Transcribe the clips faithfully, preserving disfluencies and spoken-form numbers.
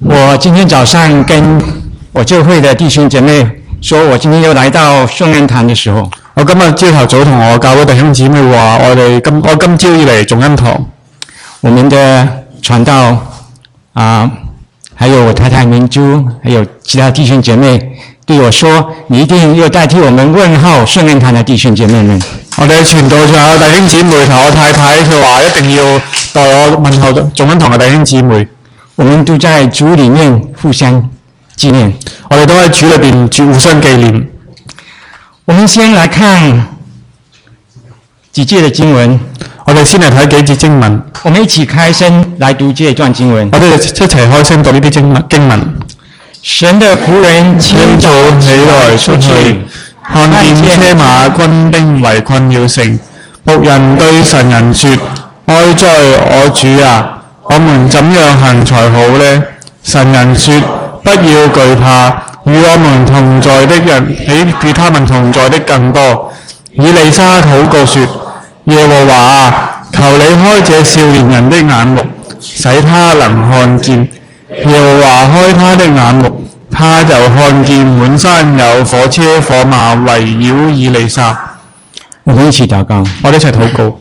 我今天早上跟我教會的弟兄姐妹說，我今天又來到聖恩堂的時候， 我今日朝頭早同我教會弟兄姊妹話，我哋今我今朝要嚟眾恩堂， 我們的傳道啊、呃，還有我太太明珠，還有其他弟兄姐妹對我說，你一定要代替我們問候聖恩堂的弟兄姐妹們。 我哋傳道仲有弟兄姊妹同我太太，佢話一定要代我問候眾恩堂嘅弟兄姊妹。 我們都在主裡面互相紀念， 我哋都喺主裏邊互相紀念。 我們先來看幾節的經文， 我哋先嚟睇幾節經文。 我們一起開聲來讀這段經文。 我哋一齊開聲讀呢啲經文。經文。 神的僕人清早起來出去， 看見車馬軍兵圍困了城，僕人對神人說：哀哉我主啊！我們怎樣行才好呢？神人說：不要懼怕，與我們同在的人比與他們同在的更多。以利沙禱告說：耶和華啊，求你開這少年人的眼目，使他能看見。耶和華開他的眼目，他就看見滿山有火車火馬圍繞以利沙。 我們一起禱告， 我哋一齊禱告。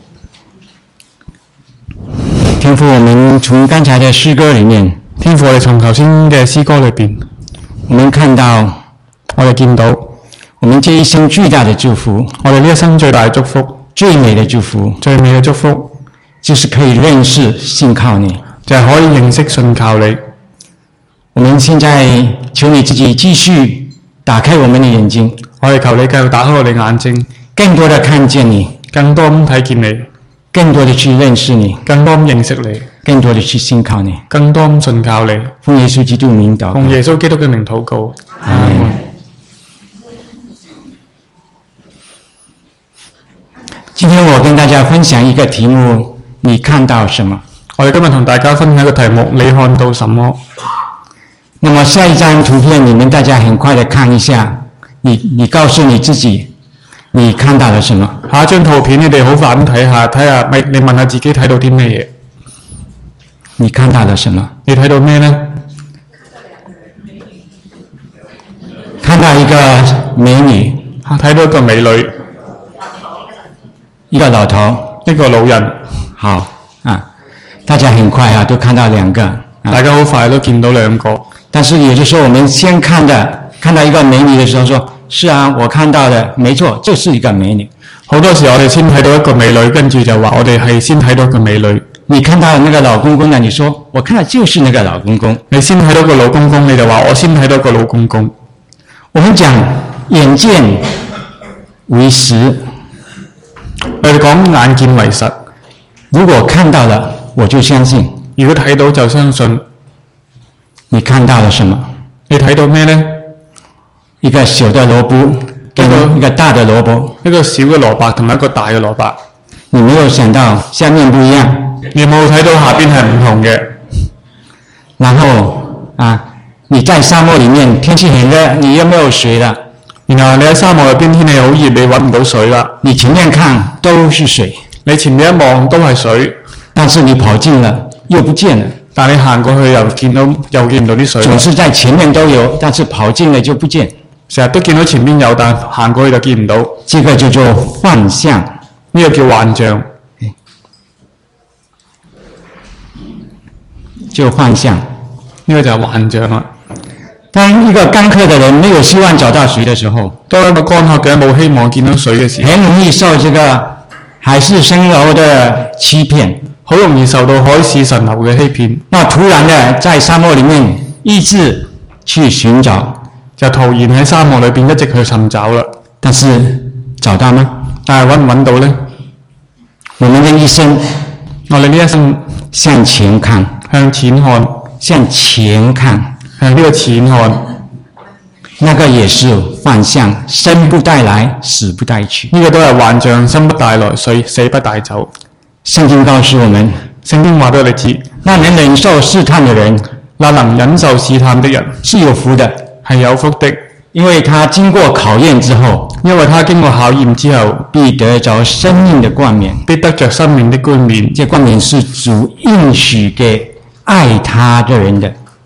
天父，我們從剛才的詩歌裡面， 天父，我哋從頭先嘅詩歌裏邊， 我們看到， 我哋見到， 我們這一生最大的祝福， 我哋呢一生最大嘅祝福， 最美的祝福， 最美嘅祝福， 就是可以認識信靠你， 就係可以認識信靠你。 我們現在求你自己繼續打開我們的眼睛， 我哋求你繼續打開我哋眼睛， 更多的看見你， 更多咁睇見你。 更多的去認識你， 更多咁認識你， 更多的去信靠你， 更多咁信靠你。 奉耶穌基督名禱告， 奉耶穌基督嘅名禱告。 阿門。今天我跟大家分享一個題目，你看到什麼？ 我哋今日同大家分享一個題目，你看到什麼？ 那麼下一張圖片，你們大家很快的看一下，你你告訴你自己。你看到了什麼？ 下一張圖片你哋好快咁睇下，睇下咪你問下自己睇到啲咩嘢？ 你看到了什麼？ 你睇到咩呢？ 看到一個美女， 睇到一個美女， 一個老頭， 一個老人。 好啊，大家很快啊都看到兩個，啊、 大家好快都見到兩個。 但是有的時候我們先看的，看到一個美女的時候說。是啊，我看到的，沒錯，就是一個美女。 好多時候我哋先睇到一個美女，跟住就話我哋係先睇到一個美女。 你看到那個老公公呢？你說我看到就是那個老公公。 你先睇到個老公公，你就話我先睇到個老公公。 我們講眼見為實， 我哋講眼見為實。 如果看到了，我就相信； 如果睇到就相信。 你看到了什麼？ 你睇到咩呢？ 一個小的蘿蔔跟一個大的蘿蔔， 一個小嘅蘿蔔同埋一個大嘅蘿蔔。 你沒有想到下面不一樣， 你有冇睇到下邊係唔同嘅？ 然後啊，你在沙漠裡面，天氣很熱，你又沒有水了。 然後你喺沙漠入邊，天氣好熱，你揾唔到水啦。 你前面看都是水， 你前面一望都係水， 但是你跑近了又不見了。 但你行過去又見到又見唔到啲水。 總是在前面都有，但是跑近了就不見。 成日都見到前面有，但行過去就見唔到。 這個叫做幻象， 呢個叫幻象， 就幻象。 呢個就係幻象啦。 當一個乾渴的人沒有希望找到水的時候， 當一個乾渴嘅人冇希望見到水嘅時候， 很容易受這個海市蜃樓的欺騙， 好容易受到海市蜃樓嘅欺騙。 那突然的在沙漠裡面一直去尋找。 就突然喺沙漠裏邊一直去尋找啦， 但是找到嗎？ 但係揾唔揾到呢？ 我們的一生， 我哋呢一生向前看， 向前看， 向前看， 向呢個前看， 那個也是幻象，生不帶來，死不帶去。 呢個都係幻象，生不帶來，死死不帶走。 聖經告訴我們， 聖經話俾我哋知， 那能忍受試探的人， 那能忍受試探的人是有福的。 係有福的， 因為他經過考驗之後， 因為他經過考驗之後， 必得着生命的冠冕， 必得着生命的冠冕。 這冠冕是主應許給愛他的人的。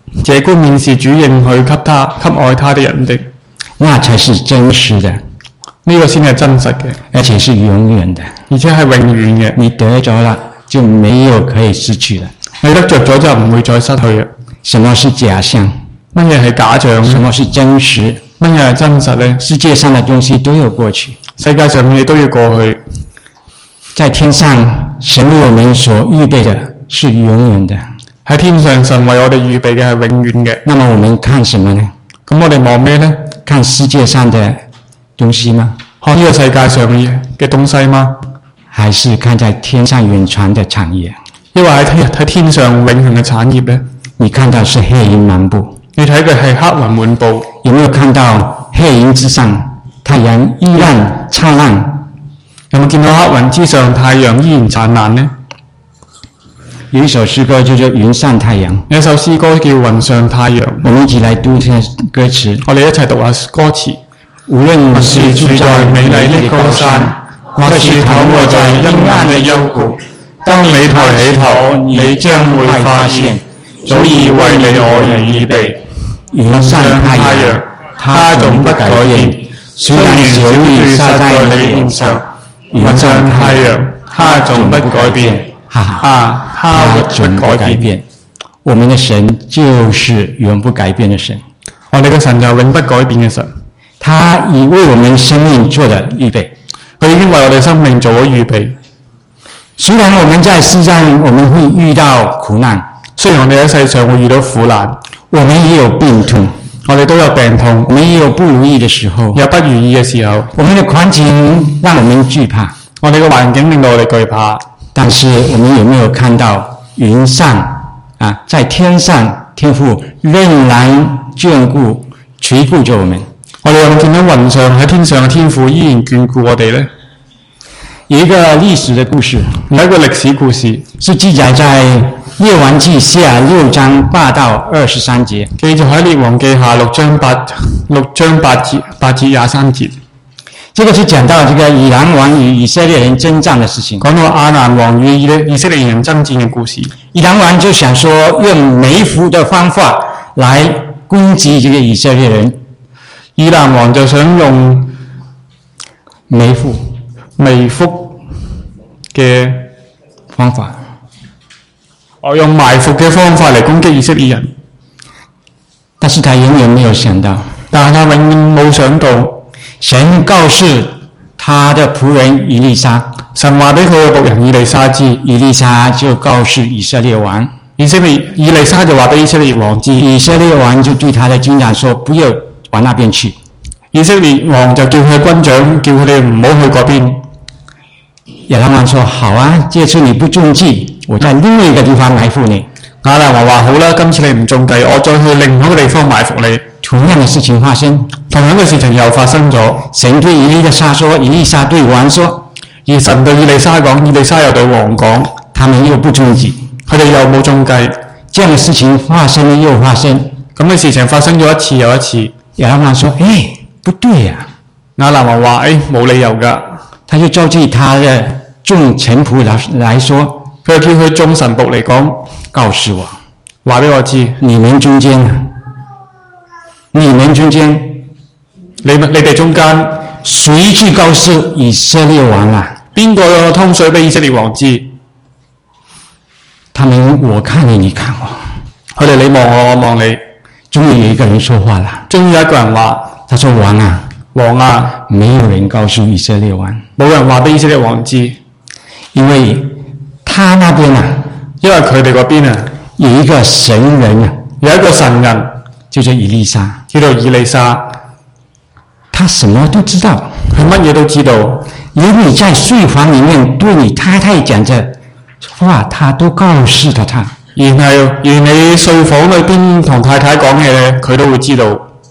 這冠冕是主應許給他給愛他的人的， 那才是真實的， 呢個先係真實嘅， 而且是永遠的。 而且係永遠嘅。 你得咗了，就沒有可以失去了。 你得着咗就唔會再失去嘅。 什麼是假象？ 乜嘢係假象？ 什麼是真實？ 乜嘢係真實呢？ 世界上的東西都有過去， 世界上嘅嘢都要過去。 在天上，神為我們所預備的是永遠的。 喺天上，神為我哋預備嘅係永遠嘅。 那麼我們看什麼呢？ 咁我哋望咩呢？ 看世界上的東西嗎？ 看呢個世界上嘅嘅東西嗎？ 還是看在天上遠傳的產業？ 因為喺天喺天上永恆嘅產業呢？ 你看到是黑雲滿布， 你睇嘅係黑雲滿布。有沒有看到黑雲之上太陽依然燦爛？ 有冇見到黑雲之上太陽依然燦爛呢？ 有一首詩歌叫做《雲上太陽》， 有一首詩歌叫《雲上太陽》。 我們一起來讀這歌詞。 我哋一齊讀下歌詞。 無論是住在美麗的高山，或是躺臥在陰暗的幽谷，當你抬起頭，你將會發現，早已為你我而預備。雲上太陽，它總不改變，雖然小雨灑在你臉上。雲上太陽，它總不改變。哈哈，他總不改變。我們的神就是永不改變的神。 我哋嘅神就永不改變嘅神。 他已為我們生命做了預備， 佢已經為我哋生命做咗預備。 雖然我們在世上我們會遇到苦難， 雖然我哋喺世上會遇到苦難， 我們也有病痛， 我哋都有病痛， 我們也有不如意的時候， 有不如意嘅時候。 我們的環境讓我們懼怕， 我哋嘅環境令到我哋懼怕。 但是我們有沒有看到雲上啊，在天上天父仍然眷顧垂顧着我們？ 我哋有冇見到雲上喺天上嘅天父依然眷顧我哋呢？ 有一個歷史的故事， 有一個歷史故事， 是記載在列王記下六章八到二十三節， 記載喺列王記下六章八六章八節八至廿三節。 這個是講到這個以蘭王與以色列人征戰的事情。 講到亞蘭王與以色列人征戰嘅故事。 以蘭王就想說用埋伏的方法來攻擊這個以色列人。 以蘭王就想用埋伏、 埋伏嘅方法， 我用埋伏嘅方法嚟攻擊以色列人。 但是他永遠沒有想到， 但係他永遠冇想到， 神告訴他的僕人以利沙， 神話俾佢嘅僕人以利沙知， 以利沙就告訴以色列王， 以色列以利沙就話俾以色列王知， 以色列王就對他的軍長說：不要往那邊去。 以色列王就叫佢軍長，叫佢哋唔好去嗰邊。 亞蘭王說：好啊，這次你不中計，我在另外一個地方埋伏你。 亞蘭王話：好啦，今次你唔中計，我再去另外一個地方埋伏你。 同樣的事情發生， 同樣嘅事情又發生咗。 神對以利沙說，以利沙對王說， 而神對以利沙講，以利沙又對王講， 他們又不中計， 佢哋又冇中計。 這樣的事情發生又發生， 咁嘅事情發生咗一次又一次。 亞蘭王說：誒，不對呀、 啊！亞蘭王話：誒，冇理由㗎。 他就召集他的眾臣僕來來說， 佢叫佢眾臣僕嚟講， 告訴我， 話俾我知， 你們中間，你們中間， 你你哋中間， 誰去告訴以色列王啊？ 邊個通水俾以色列王知？ 他們我看你，你看我， 佢哋你望我，我望你。 終於有一個人說話了， 終於有一個人話： 他說王啊， 王啊， 沒有人告訴以色列王， 冇人話俾以色列王知， 因為他那邊啊， 因為佢哋嗰邊啊， 有一個神人啊， 有一個神人， 叫做以利沙， 叫做以利沙， 他什麼都知道， 佢乜嘢都知道， 連你在睡房裡面對你太太講着話，他都告訴了他。 然後而你睡房裏邊同太太講嘢，佢都會知道。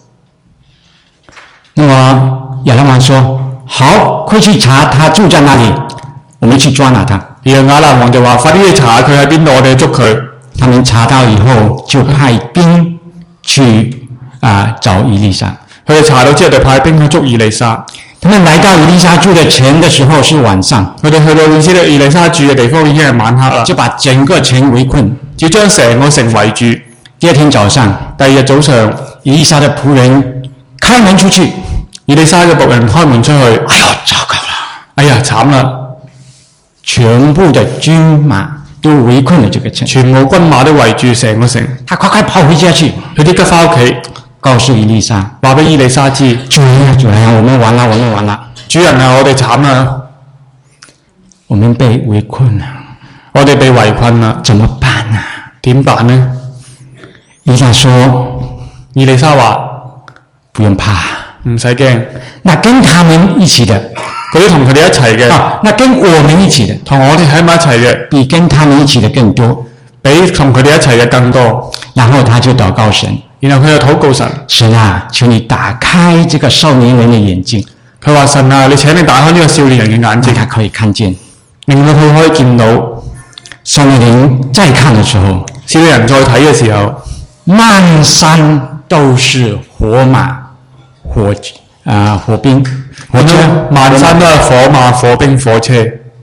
那麼亞蘭王說：好，快去查他住在哪裡，我們去抓拿他。 然後亞蘭王就話：快啲去查下佢喺邊度，我哋捉佢。 他們查到以後，就派兵去啊、呃、找以利沙。 佢哋查到之後，就派兵去捉以利沙。 他們來到以利沙住的城的時候是晚上， 佢哋去到以色列以利沙住嘅地方已經係晚黑啦， 就把整個城圍困， 就將成個城圍住。 第二天早上， 第二日早上， 以利沙的仆人開門出去， 以利沙嘅僕人開門出去， 哎呀，糟糕了！ 哎呀，慘啦！ 全部的軍馬都圍困了這個城， 全部軍馬都圍住成個城。 他快快跑回家去， 佢即刻翻屋企， 告訴以利沙， 話俾以利沙知： 主人啊，主人啊，我們完了，我們完了！ 主人啊，我哋慘啦， 我們被圍困了， 我哋被圍困啦， 怎麼辦啊？ 點辦呢？ 以利沙說： 以利沙話： 不用怕， 唔使驚。 那跟他們一起的， 嗰啲同佢哋一齊嘅， 啊，那跟我們一起的， 同我哋喺埋一齊嘅， 比跟他們一起的更多。 比同佢哋一齊嘅更多。 然後他就禱告神， 然後佢就禱告神： 神啊，求你打開這個少年人的眼睛。 佢話：神啊，你請你打開呢個少年人嘅眼睛， 讓他可以看見， 令到佢可以見到。 少年人再看的時候， 少年人再睇嘅時候， 漫山都是火馬、火啊、火兵、火車， 漫山都係火馬、火兵、火車。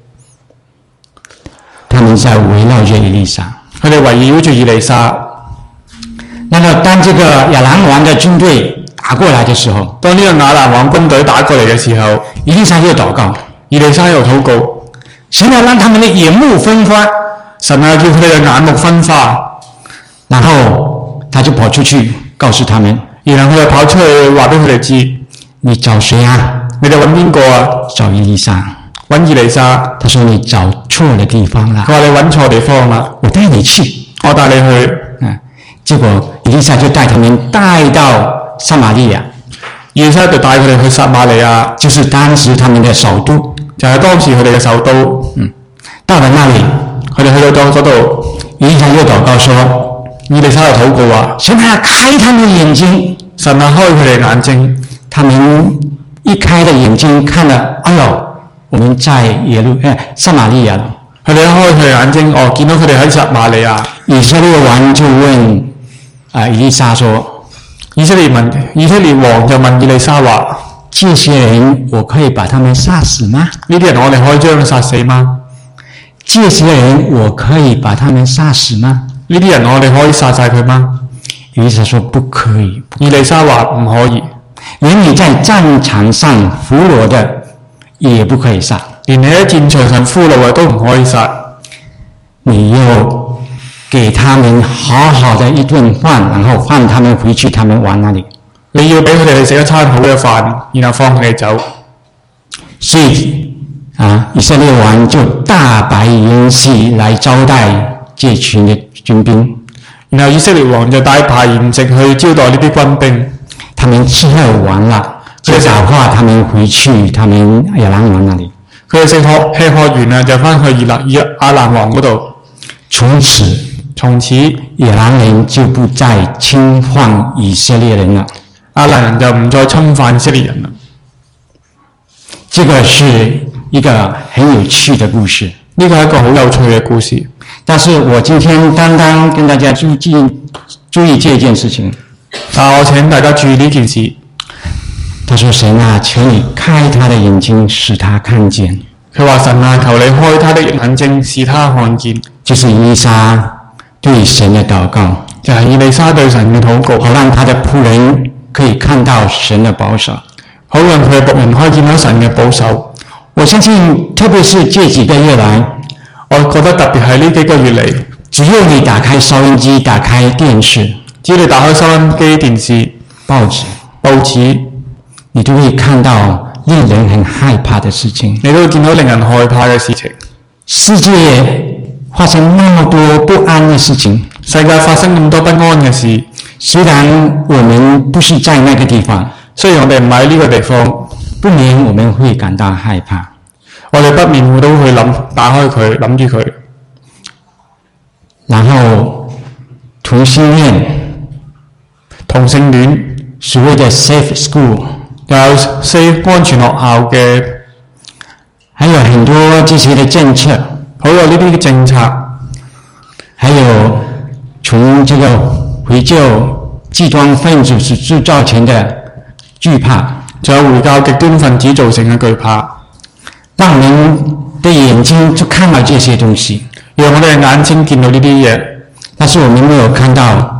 他們在圍繞着以利沙， 佢哋圍繞住以利沙。 那麼當這個亞蘭王的軍隊打過來的時候， 當呢個亞蘭王軍隊打過嚟嘅時候， 以利沙又禱告， 以利沙又禱告， 神啊，讓他們的眼目分花。 神啊，叫佢哋嘅眼目分花。 然後他就跑出去告訴他們， 然後佢就跑出去話俾佢哋知： 你找誰啊？ 你哋揾邊個啊？ 找以利沙。 揾以利沙。 他說你找錯了地方了。 佢話你揾錯地方啦， 我帶你去， 我帶你去。 啊，結果以利沙就帶他們帶到撒瑪利亞。 以利沙就帶佢哋去撒瑪利亞， 就是當時他們的首都， 就係當時佢哋嘅首都。 嗯，到了那裡， 佢哋去到咗嗰度， 以利沙又禱告說： 以利沙又禱告話： 神啊，開他們的眼睛， 神啊，開佢哋眼睛。 他們一開的眼睛看了，哎呦，我們在耶路誒撒瑪利亞了。 佢哋一開佢哋眼睛，哦，見到佢哋喺撒瑪利亞。 以色列王就問啊以利沙說： 以色列民以色列王就問以利沙話： 這些人我可以把他們殺死嗎？ 呢啲人我哋可以將佢殺死嗎？ 這些人我可以把他們殺死嗎？ 呢啲人我哋可以殺晒佢嗎？ 以利沙說不可以。 以利沙話唔可以， 連你在戰場上俘虜的也不可以殺， 連你喺戰場上俘虜嘅都唔可以殺。 你要給他們好好的一頓飯，然後放他們回去他們往那裡。 你要俾佢哋去食一餐好嘅飯，然後放佢哋走。 所以啊，以色列王就大擺筵席來招待這群的軍兵， 然後以色列王就帶排筵席去招待呢啲軍兵。 他們吃喝完了，就打發他們回去他們亞蘭王那裡。 佢哋食喝吃喝完啦，就翻去以亞以亞蘭王嗰度。 從此， 從此亞蘭人就不再侵犯以色列人了。 亞蘭人就唔再侵犯以色列人啦。 這個是一個很有趣的故事， 呢個係一個好有趣嘅故事。 但是我今天單單跟大家注意注意這件事情。 但我請大家注意呢件事。 他說：神啊，求你開他的眼睛，使他看見。 佢話：神啊，求你開他的眼睛，使他看見。 就是以利沙對神的禱告， 就係以利沙對神嘅禱告， 好讓他的僕人可以看到神的保守， 好讓佢嘅僕人可以見到神嘅保守。 我相信，特別是這幾個月來， 我覺得特別係呢幾個月嚟， 只要你打開收音機、打開電視， 只要你打開收音機、電視、 報紙、 報紙， 你都會看到令人很害怕的事情。 你都會見到令人害怕嘅事情。 世界發生那麼多不安的事情， 世界發生咁多不安嘅事。 雖然我們不是在那個地方， 雖然我哋唔喺呢個地方， 不免我們會感到害怕。 我哋不免會都會諗，打開佢，諗住佢。 然後同性戀、 同性戀， 所謂的 safe school， 有 safe 安全學校嘅， 還有很多這些的政策， 好有呢啲嘅政策， 還有從這個回教極端分子所製造成的懼怕， 仲有回教極端分子造成嘅懼怕， 讓我們的眼睛就看到這些東西， 讓我哋嘅眼睛見到呢啲嘢， 但是我們沒有看到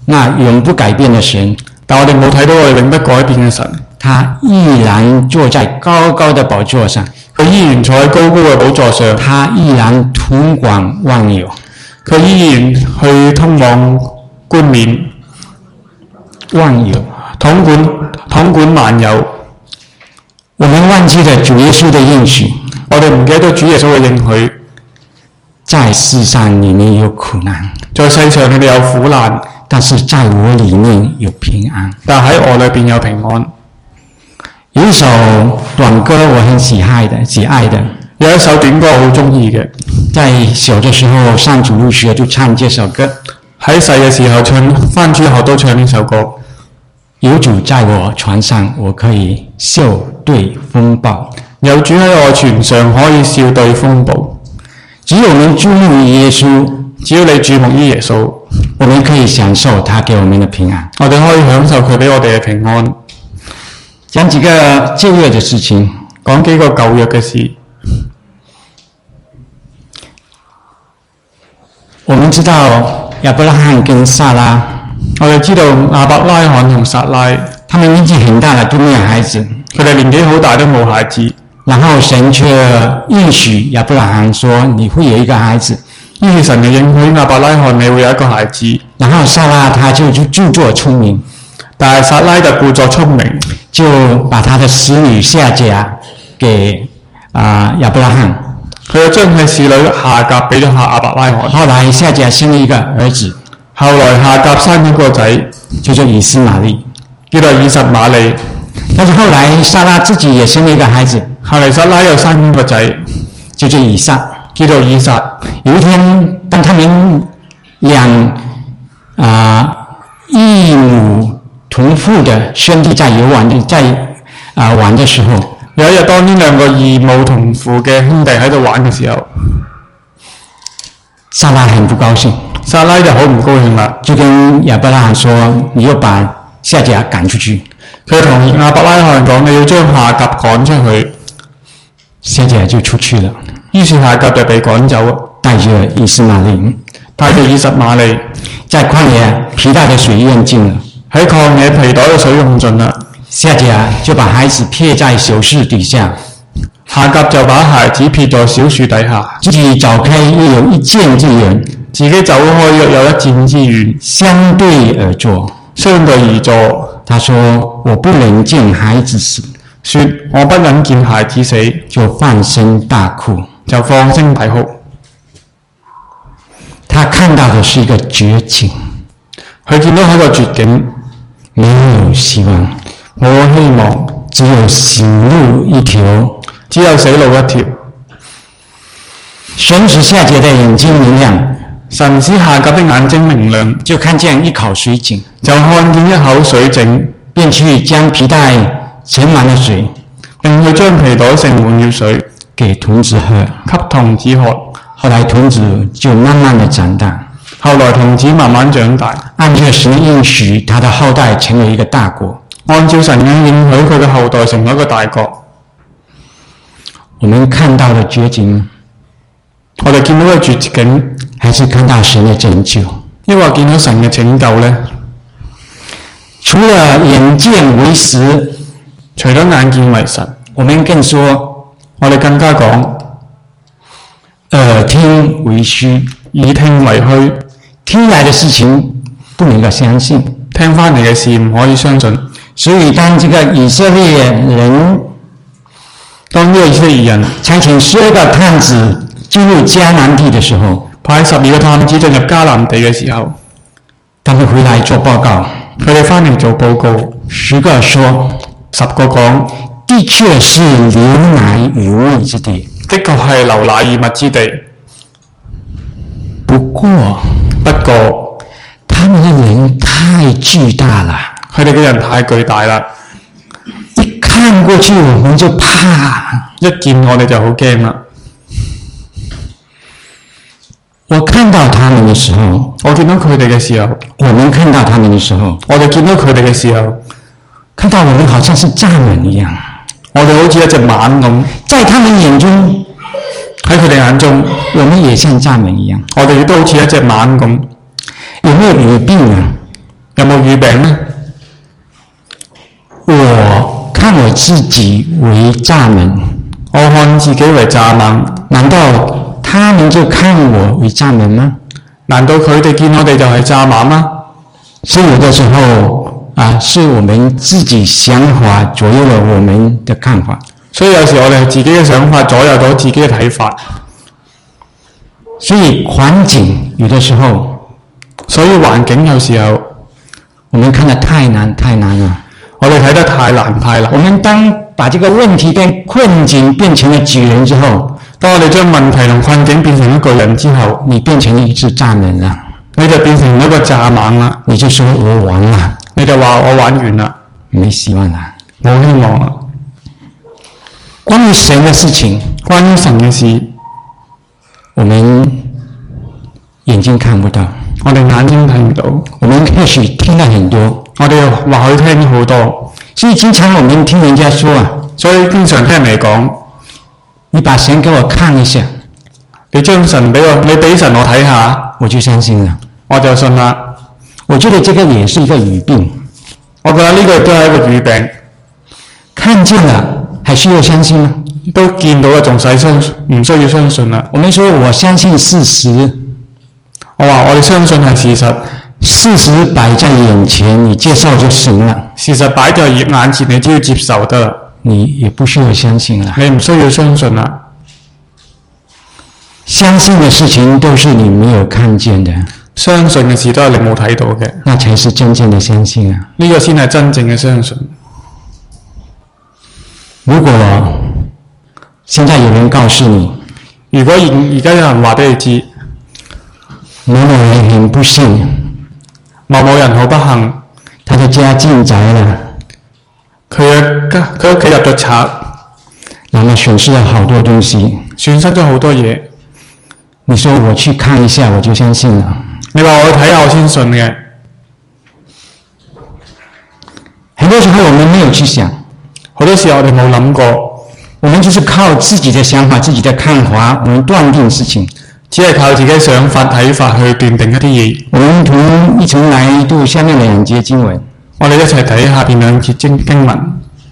那永不改變嘅神， 但我哋冇睇到我哋永不改變嘅神， 他依然坐在高高的寶座上， 佢依然坐喺高高嘅寶座上， 他依然統管萬有， 佢依然去通往冠冕萬有， 統管統管萬有。 我們忘記了主耶穌的應許， 我哋唔記得主耶穌嘅應許， 在世上你們有苦難， 在世上你哋有苦難， 但是在我裏面有平安。 但喺我裏邊有平安。 有一首短歌我很喜愛的，喜愛的， 有一首短歌我好中意嘅， 在小的時候上主日學就唱這首歌， 喺細嘅時候唱返主學都唱呢首歌。 有主在我船上，我可以笑對風暴。 有主喺我船上，可以笑對風暴。 只有我們注目於耶穌， 只要你注目於耶穌， 我們可以享受他給我們的平安。 我哋可以享受佢俾我哋嘅平安。 講幾個舊約嘅事情， 講幾個舊約嘅事。 我們知道亞伯拉罕跟撒拉， 我哋知道亞伯拉罕同撒拉， 他們年紀很大了都沒有孩子， 佢哋年紀好大都冇孩子。 然後神卻應許亞伯拉罕說你會有一個孩子， 於是神就應許亞伯拉罕你會有一個孩子。 然後撒拉他就就著作聰明， 但係撒拉就故作聰明， 就把他的使女夏甲給啊、呃、亞伯拉罕， 佢就將佢使女夏甲俾咗亞伯拉罕。 後來夏甲生了一個兒子， 後來夏甲生咗個仔， 叫做以斯瑪利， 叫做以實瑪利。 但是後來撒拉自己也生了一個孩子， 後來撒拉又生咗個仔， 叫做以撒， 叫做以撒。 有一天，當他們兩啊異母同父的兄弟在遊玩的在啊、呃、玩的時候， 有一日當呢兩個異母同父嘅兄弟喺度玩嘅時候， 撒拉很不高興， 撒拉就好唔高興啦， 就跟亞伯拉罕說：你要把夏甲趕出去。 佢同亞伯拉罕講：你要將夏甲趕出去。 夏甲就出去了， 於是夏甲就被趕走， 帶着以斯瑪利， 帶着以實瑪利， 在曠野皮帶的水用盡了， 喺曠野皮袋嘅水用盡啦。 夏甲就把孩子撇在小樹底下， 夏甲就把孩子撇在小樹底下， 自己走開又有一箭之遠， 自己走開約有一箭之遠， 相對而坐， 相對而坐。 他說：我不忍見孩子死， 說我不忍見孩子死， 就放聲大哭， 就放聲大哭。 他看到的是一個絕境， 佢見到係一個絕境， 沒有希望， 冇希望， 只有死路一條， 只有死路一條。 神使夏甲的眼睛明亮， 神使夏甲的眼睛明亮， 就看見一口水井， 就看見一口水井， 便去將皮帶盛滿了水， 並去將皮袋盛滿了水， 給童子喝， 給童子喝。 後來童子就慢慢的長大， 後來童子慢慢長大， 按照神的應許，他的後代成為一個大國。 按照神嘅應許，佢嘅後代成為一個大國。 我們看到的絕境， 我哋見到嘅絕境， 還是看到神的拯救？ 抑或見到神嘅拯救呢？ 除了眼見為實， 除咗眼見為實， 我們更說， 我哋更加講耳聽為虛， 耳聽為虛， 聽來的事情不能夠相信， 聽返嚟嘅事唔可以相信。 所以當這個以色列人， 當呢個以色列人差遣十二個探子進入迦南地的時候， 派十二個探子進入迦南地嘅時候， 他們回來做報告， 佢哋返嚟做報告， 十個說， 十個講， 的確是流奶與蜜之地， 的確係流奶與蜜之地。 不過， 不過， 他們的人太巨大了， 佢哋嘅人太巨大啦， 一看過去我們就怕， 一見我哋就好驚啦。 我看到他們的時候， 我見到佢哋嘅時候， 我們看到他們的時候， 我哋見到佢哋嘅時候， 看到我們好像是蚱蜢一樣， 我哋好似一隻蟒咁， 在他們眼中， 喺佢哋眼中， 我們也像蚱蜢一樣。 我哋亦都好似一隻蟒咁。 有沒有語病啊？ 有冇預餅呢？ 我看我自己為蚱蜢， 我看自己為蚱蜢， 難道他們就看我為蚱蜢嗎？ 難道佢哋見我哋就係蚱蜢嗎？ 所以有的時候啊，是我們自己想法左右了我們的看法。 所以有時我哋係自己嘅想法左右咗自己嘅睇法。 所以環境有的時候， 所以環境有時候我們看得太難太難了， 我哋睇得太難太難。 我們當把這個問題跟困境變成了巨人之後， 當我哋將問題同困境變成一個人之後， 你變成了一隻蚱蜢了， 你就變成一個蚱蜢啦。 你就說我完了， 你就話我玩完啦， 沒希望了， 冇希望啦。 關於神的事情， 關於神嘅事， 我們眼睛看不到， 我哋眼睛睇唔到， 我們或許聽到很多， 我哋或許聽好多， 所以經常我們聽人家說啊， 所以經常聽人嚟講， 你把神給我看一下， 你將神俾我，你俾神我睇下， 我就相信了， 我就信啦。 我覺得這個也是一個語病， 我覺得呢個都係一個語病。 看見了還需要相信嗎？ 都見到啦，仲使相唔需要相信啦？ 我們說我相信事實， 我話我哋相信係事實， 事實擺在眼前，你接受就行了。 事實擺在眼前，你只要接受得啦， 你也不需要相信了。 你唔需要相信啦。 相信的事情都是你沒有看見的， 相信嘅事都係你冇睇到嘅， 那才是真正的相信啊！ 呢個先係真正嘅相信。 如果現在有人告訴你， 如果而而家有人話俾你知， 某某人很不幸， 某某人好不幸， 他的家進宅了， 佢嘅家佢屋企入咗賊， 那麼損失了好多東西， 損失咗好多嘢。 你說我去看一下我就相信了， 你話我去睇下我先信嘅。 很多時候我們沒有去想， 好多時候我哋冇諗過， 我們就是靠自己的想法、自己的看法，我們斷定事情， 只係靠自己想法睇法去斷定一啲嘢。 我們同一同來讀下面兩節經文， 我哋一齊睇下邊兩節經經文。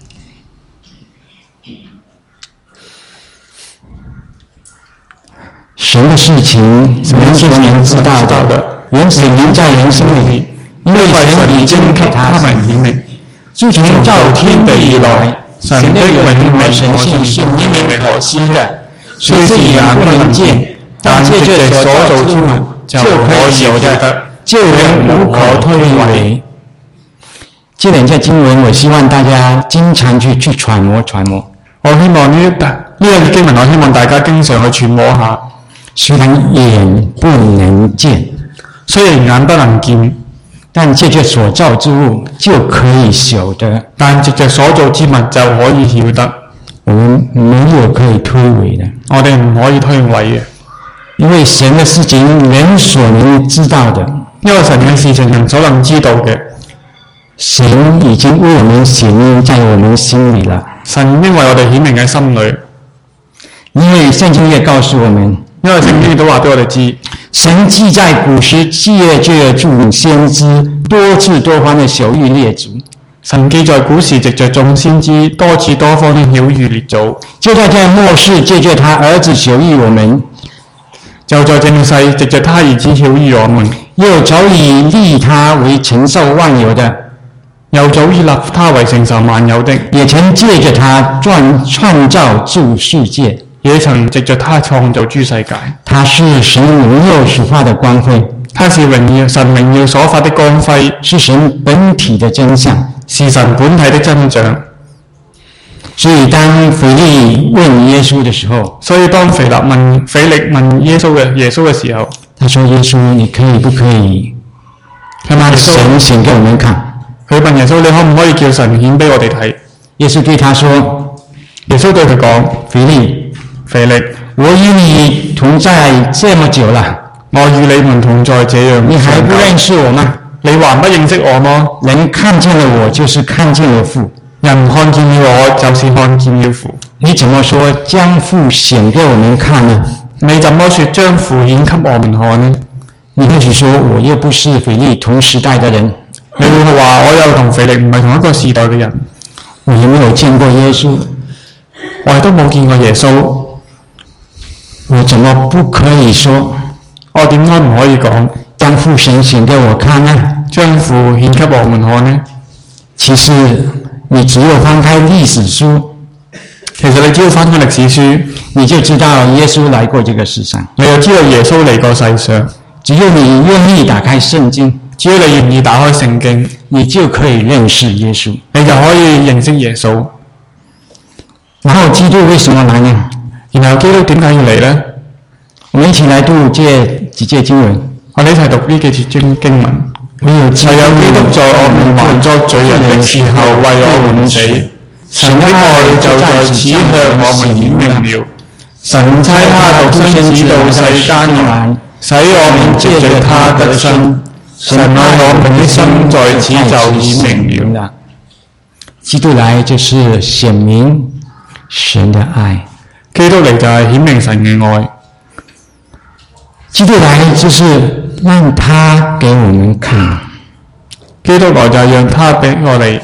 神的事情，人所能知道的，原顯明在人心裏，因為神已經給他們顯明。自從造天地以來，神的永遠神性是明明可知的，雖是眼不能見，但借着所造之物就可以有的，救人無可推諉。這兩節經文，我希望大家經常去去揣摩揣摩。 我希望呢呢兩節經文，我希望大家經常去揣摩下。 雖然眼不能見， 雖然眼不能見， 但借着所造之物就可以曉得。 但藉着所造之物就可以曉得。 我們沒有可以推諉的， 我哋唔可以推諉嘅， 因為神的事情人所能知道的， 因為神嘅事情人所能知道嘅， 神已經為我們顯明在我們心裏了。 神已經為我哋顯明喺心裏。 因為聖經也告訴我們， 因為聖經都話俾我哋知， 神既在古時借着眾先知多次多方的曉諭列祖， 神既在古時藉着眾先知多次多方的曉諭列祖， 就在這末世借着他兒子曉諭我們， 就在正世藉着他兒子曉諭我們， 又早已立他為承受萬有的， 又早已立他為承受萬有的， 也曾借着他創創造諸世界， 也曾藉着他創造諸世界。 他是神榮耀所發的光輝， 他是榮耀神榮耀所發的光輝， 是神本體的真相， 是神本體的真相。 所以當腓力問耶穌的時候， 所以當腓力問腓力問耶穌嘅耶穌嘅時候， 他說：耶穌，你可以不可以佢問神顯給我們看？ 佢問耶穌：你可唔可以叫神顯俾我哋睇？ 耶穌對他說： 耶穌對佢講： 腓力， 腓力， 我與你同在這麼久了， 我與你們同在這樣， 你還不認識我嗎？ 你還不認識我嗎？ 人看見了我，就是看見了父。 人看見了我，就是看見了父。 你怎麼說將父顯給我們看呢？ 你怎麼說將父顯給我們看呢？ 你或許說我又不是腓力同時代的人。 你會話我又同腓力唔係同一個時代嘅人， 我也沒有見過耶穌， 我亦都冇見過耶穌， 我怎麼不可以說？ 我點解唔可以講當父神顯給我看呢？ 將父獻給我們看呢？ 其實你只有翻開歷史書， 其實你只要翻開歷史書， 你就知道耶穌來過這個世上， 你就知道耶穌嚟過世上。 只要你願意打開聖經， 只要你願意打開聖經， 你就可以認識耶穌， 你就可以認識耶穌。 然後基督為什麼來呢？ 然後基督點解要嚟呢？ 我們一起來讀這幾節經文， 我哋一齊讀呢幾節經經文。 唯有基督在我們還作罪人的時候為我們死，神的愛就在此向我們顯明了。神差他獨生子到世間來，使我們藉着他得生。神愛我們的心在此就顯明了。 基督來就是顯明神的愛， 基督嚟就係顯明神嘅愛。 基督來就是讓他給我們看， 基督來就係讓他俾我哋。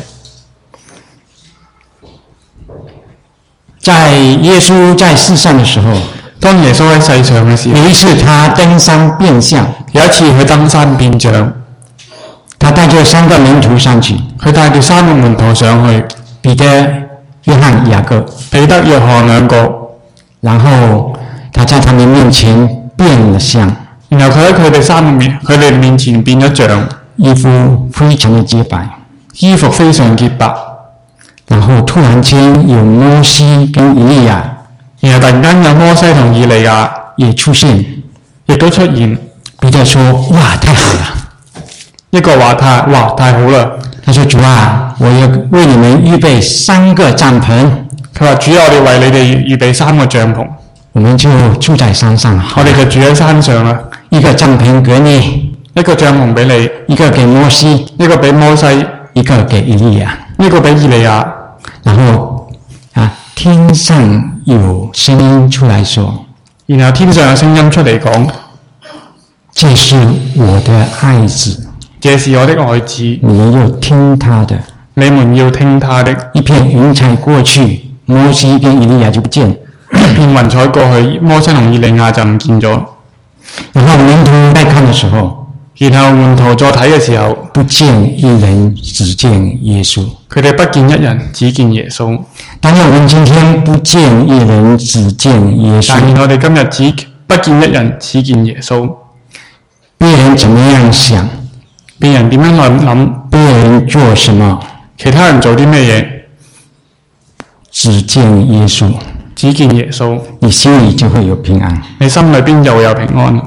在耶穌在世上的時候， 當耶穌喺世上嘅時候， 有一次他登山變相， 有一次佢登山變像， 他帶着三個門徒上去， 佢帶住三個門徒上去， 彼得、約翰、雅各， 彼得、約翰兩個， 然後他在他們面前變了相， 然後佢喺佢哋三個面，佢哋面前變咗像， 衣服非常的潔白， 衣服非常潔白。 然後突然間有摩西跟以利亞， 然後突然間有摩西同以利亞也出現， 亦都出現。 彼得說：哇，太好了！ 一個話太哇太好啦。 他說：主啊，我要為你們預備三個帳篷。 佢話：主，我哋為你哋預備三個帳篷， 我們就住在山上。 我哋就住喺山上啦。 一個帳篷給你， 一個帳篷俾你， 一個給摩西， 一個俾摩西， 一個給以利亞， 一個俾以利亞。 然後啊，天上有聲音出來說， 然後天上有聲音出嚟講： 這是我的愛子， 這是我的愛子， 你們要聽他的。 你們要聽他的。 一片雲彩過去，摩西跟以利亞就不見， 一片雲彩過去，摩西同以利亞就唔見咗。 然後門徒在看的時候， 然後門徒再睇嘅時候， 不見一人，只見耶穌。 佢哋不見一人，只見耶穌。 但係我們今天不見一人，只見耶穌。 但係我哋今日只不見一人，只見耶穌。 別人怎麼樣想， 別人點樣諗諗， 別人做什麼， 其他人做啲咩嘢， 只見耶穌， 只見耶穌， 你心裡就會有平安。 你心裏邊就會有平安。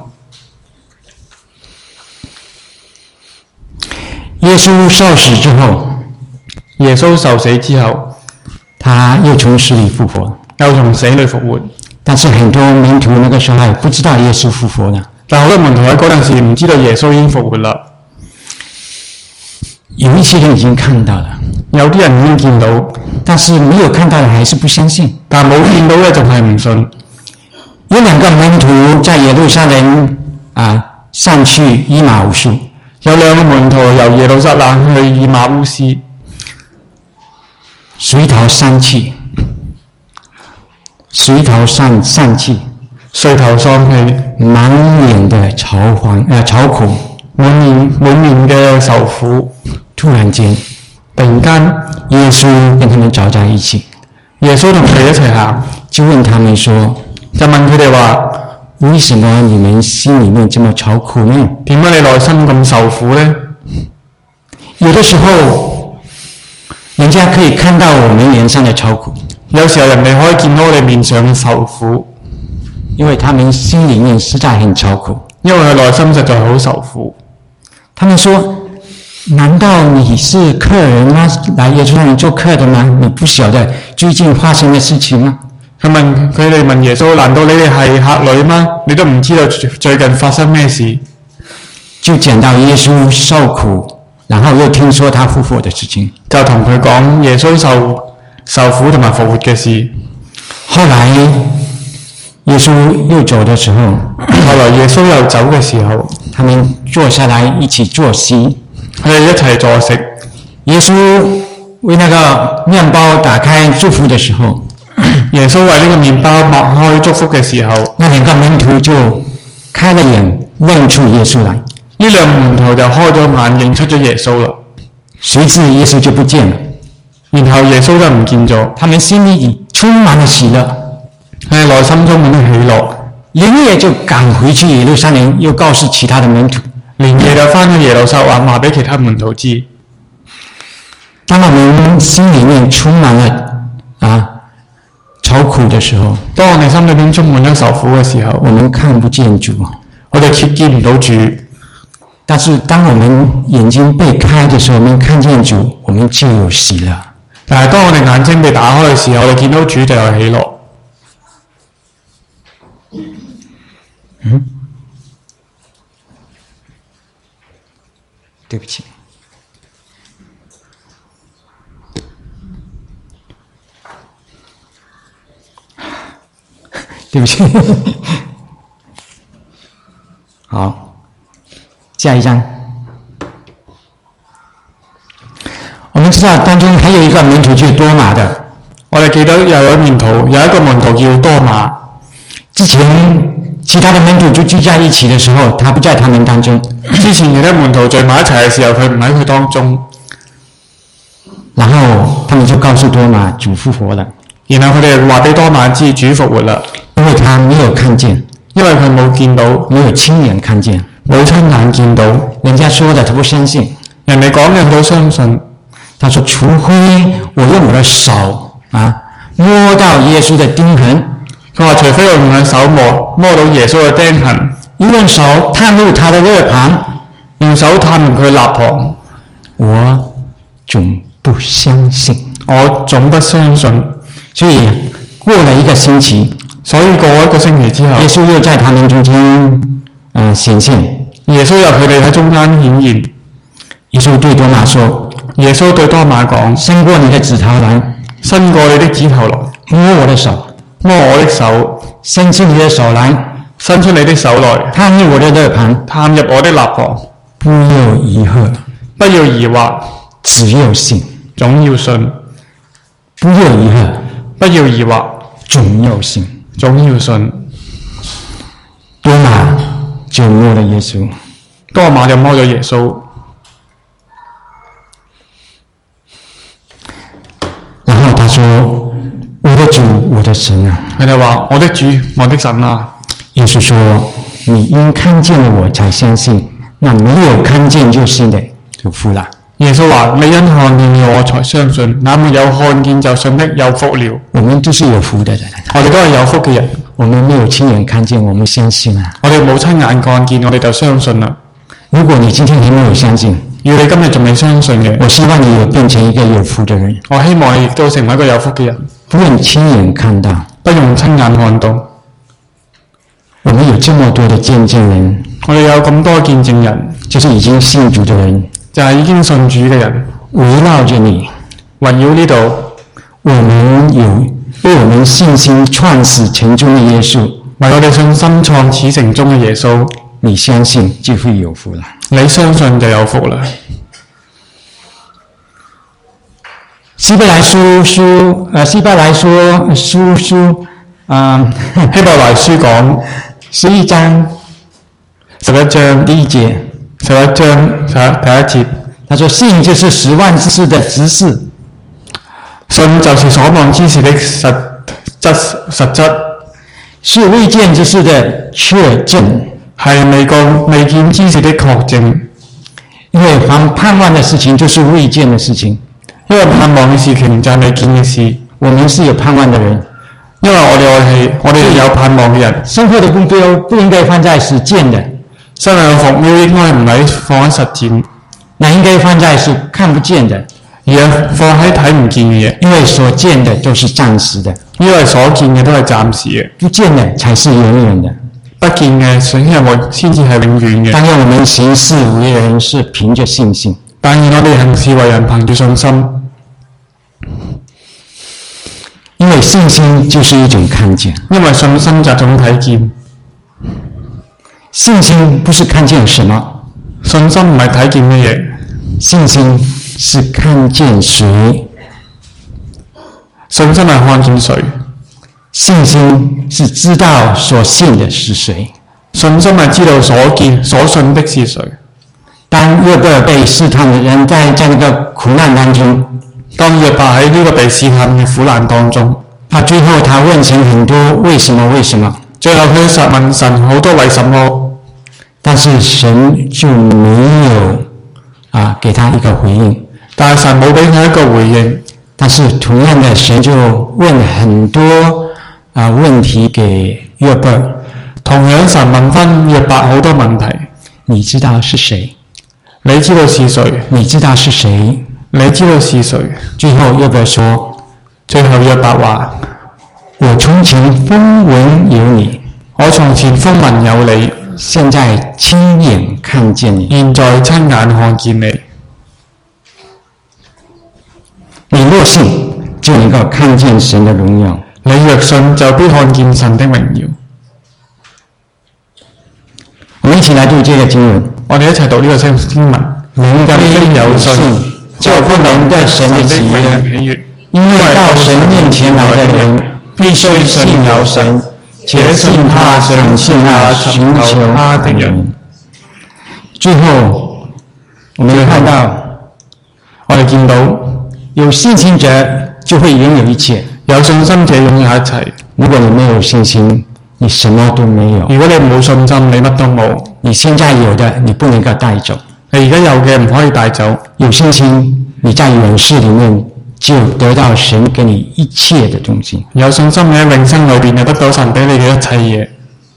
耶穌受死之後， 耶穌受死之後， 他又從死裡復活， 又從死裡復活。 但是很多門徒那個時候還不知道耶穌復活了。 但好多門徒喺嗰陣時唔知道耶穌已經復活啦。 有一些人已經看到了， 有啲人已經見到， 但是沒有看到的還是不相信。 但冇見到嘅仲係唔信。 有兩個門徒在耶路撒冷啊上去以馬忤斯， 有兩個門徒由耶路撒冷去以馬忤斯， 垂頭喪氣，垂頭喪喪氣， 垂頭喪氣， 滿臉的愁煩呃愁苦， 滿面滿面嘅受苦。 突然間， 突然間， 耶穌跟他們走在一起， 耶穌同佢哋一齊行， 就問他們說， 就問佢哋話： 為什麼你們心裡面這麼愁苦呢？ 點解你內心咁受苦呢？ 有的時候，人家可以看到我們臉上的愁苦， 有時候人哋可以見到我哋面上嘅受苦， 因為他們心裡面實在很愁苦， 因為佢內心實在好受苦。 他們說：難道你是客人嗎？來耶路撒冷做客的嗎？你不曉得最近發生的事情嗎？ 佢問佢哋問耶穌：難道你哋係客旅嗎？你都唔知道最近發生咩事？ 就講到耶穌受苦，然後又聽說他復活的事情， 就同佢講耶穌受受苦同埋復活嘅事。 後來耶穌又走的時候， 後來耶穌又走嘅時候， 他們坐下來一起坐席， 佢哋一齊坐食。 耶穌為那個麵包打開祝福的時候， 耶穌為呢個麵包擘開祝福嘅時候， 那兩個門徒就開了眼，認出耶穌來。 呢兩門徒就開咗眼，認出咗耶穌啦。 隨之耶穌就不見了， 然後耶穌就唔見咗。 他們心裡充滿了喜樂， 佢哋內心中滿咗喜樂， 連夜就趕回去耶路撒冷，又告訴其他的門徒。 連夜就返去耶路撒冷，話俾其他門徒知。 當我們心裡面充滿了啊愁苦的時候， 當我哋心裏邊充滿咗愁苦嘅時候， 我們看不見主， 我哋見見唔到主。 但是當我們眼睛被開的時候，我們看見主，我們就有喜樂。 但係當我哋眼睛被打開嘅時候，我哋見到主就有喜樂。嗯，對不起。對不起，好，下一章。我們知道當中還有一個門徒就是多馬的，我哋記得又有門徒，有一個門徒叫多馬。 之前其他的門徒就聚在一起的時候，他不在他們當中。 之前其他門徒聚埋一齊嘅時候，佢唔喺佢當中。 然後他們就告訴多馬主復活了。 然後佢哋話俾多馬知主復活啦。 因為他沒有看見， 因為佢冇見到， 沒有親眼看見， 冇親眼見到。 人家說的他不相信， 人哋講嘅佢都相信。 他說除非我用我的手啊摸到耶穌的釘痕， 佢話除非我用佢手摸摸到耶穌嘅釘痕， 用手探入他的肋旁， 用手探入佢肋旁， 我總不相信， 我總不相信。 所以過了一個星期， 所以過一個星期之後， 耶穌又在他們中間呃顯現， 耶穌由佢哋喺中間顯現。 耶穌對多馬說， 耶穌對多馬講， 伸過你的指頭來， 伸過你的指頭來， 摸我的手， 摸我的手， 伸出你的手來， 伸出你的手來， 探入我的肋旁， 探入我的肋旁， 不要疑惑， 不要疑惑， 只要信， 總要信， 不要疑惑， 不要疑惑， 總要信， 總要信。 多馬就摸了耶穌， 多馬就摸咗耶穌， 然後他說：我的主，我的神啊！ 佢就話：我的主，我的神啊！ 耶穌說：你因看見了我才相信，那沒有看見就信的有福了。 耶穌話：你因看見了我才相信，那沒有看見就信的有福了。 我們都是有福的人， 我哋都係有福嘅人。 我們沒有親眼看見，我們相信啊。 我哋冇親眼看見，我哋就相信啦。 如果你今天還沒有相信， 如果你今日仲未相信嘅， 我希望你有變成一個有福的人。 我希望你亦都成為一個有福嘅人， 不用親眼看到， 不用親眼看到。 我們有這麼多的見證人， 我哋有咁多見證人， 就是已經信主的人， 就係已經信主嘅人， 圍繞着你， 圍繞呢度。 我們有為我們信心創始成終的耶穌， 為我哋信心創始成終嘅耶穌， 你相信就會有福了。 你相信就有福啦。 希伯來書書，呃，希伯來說書書，啊、呃， 希伯來書講十一章， 十一章第一節， 十一章十第一節， 他說信就是十萬之事的實事， 信就是所望之事的實質實質， 是未見之事的確證， 係未見未見之事的確證。 因為凡盼望的事情就是未見的事情， 因為盼望嘅事情就係未見嘅事。 我們是有盼望的人， 因為我哋係我哋係有盼望嘅人。 生活的目標不應該放在實踐的， 生活嘅目標應該唔係放喺實踐， 那應該放在是看不見的， 而係放喺睇唔見嘅嘢。 因為所見的都是暫時的， 因為所見嘅都係暫時嘅， 不見的才是永遠的。 不見嘅先係我先至係永遠嘅。 當然我們行事為人是憑着信心， 但願我哋行事為人憑住信心， 因為信心就是一種看見， 因為信心就係一種睇見。 信心不是看見什麼， 信心唔係睇見乜嘢， 信心是看見誰？ 信心係看見誰？ 信心是知道所信的是誰？ 信心係知道所見所信的是誰？ 當約伯被試探的人在在那個苦難當中， 當約伯喺呢個被試探嘅苦難當中， 他最後他問神很多為什麼為什麼， 最後佢實問神好多為什麼， 但是神就沒有啊給他一個回應， 但係神冇俾佢一個回應。 但是同樣的，神就問很多啊問題給約伯， 同樣神問翻約伯好多問題。 你知道是誰？ 你知道是誰？ 你知道是誰？ 你知道是誰？ 最後約伯說， 最後約伯話： 我從前風聞有你， 我從前風聞有你， 現在親眼看見你。 現在親眼看見你。 你若信，就能夠看見神的榮耀。 你若信，就必看見神的榮耀。 我們一起來讀這個經文。 我哋一齊讀呢個經文。 能夠有信，就不能得神的喜悅，因為到神面前來的人，必須信有神，且信他賞賜那尋求他的人。最後，我們看到， 我哋見到有信心者就會擁有一切， 有信心者擁有一切。 如果你沒有信心，你什麼都沒有。 如果你冇信心，你乜都冇。 你現在有的，你不能夠帶走。 你而家有嘅唔可以帶走。 有信心，你在永世裡面就得到神給你一切的東西。 有信心你喺永生裏邊就得到神俾你嘅一切嘢。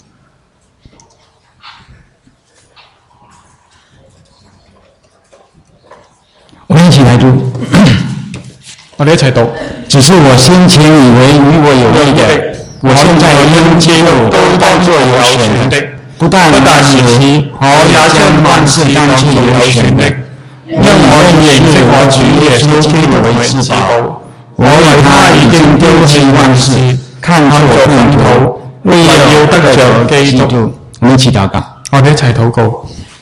我們一起來讀。 我哋一齊讀。 只是我先前以為與我有益的，我現在應接受都當作有損的。不但如此，我也將萬事當作有損的，因我認識我主耶穌基督為至寶。我為他已經丟棄萬事，看作糞土，為要得着基督。我們一起禱告。 我哋一齊禱告。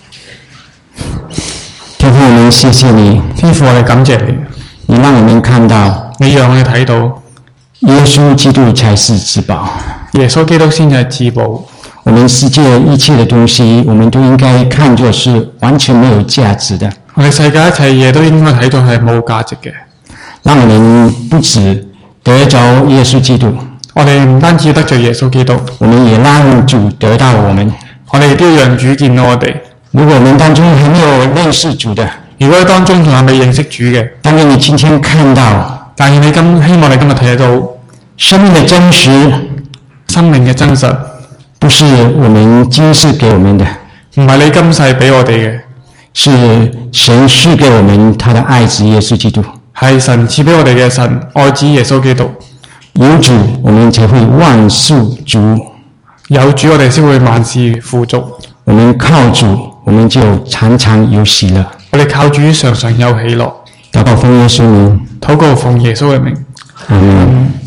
天父，我們謝謝你。 天父，我哋感謝你。 你讓我們看到， 你讓我哋睇到， 耶穌基督才是至寶。 耶穌基督先係至寶。 我們世界一切的東西，我們都應該看作是完全沒有價值的。 我哋世界一切嘢都應該睇到係冇價值嘅。 讓我們不止得着耶穌基督， 我哋唔單止得着耶穌基督， 我們也讓主得到我們。 我哋都要讓主見到我哋。 如果我們當中還沒有認識主的， 如果當中仲係未認識主嘅， 但願你今天看到， 但願你今希望你今日睇得到生命的真實， 生命嘅真實。 不是我們今世給我們的， 唔係你今世俾我哋嘅， 是神賜給我們他的愛子耶穌基督。 係神賜俾我哋嘅神愛子耶穌基督。 有主，我們才會萬事足； 有主，我哋先會萬事富足。 我們靠主，我們就常常有喜樂。 我哋靠主，常常有喜樂。 禱告奉耶穌名， 禱告奉耶穌嘅名。 嗯。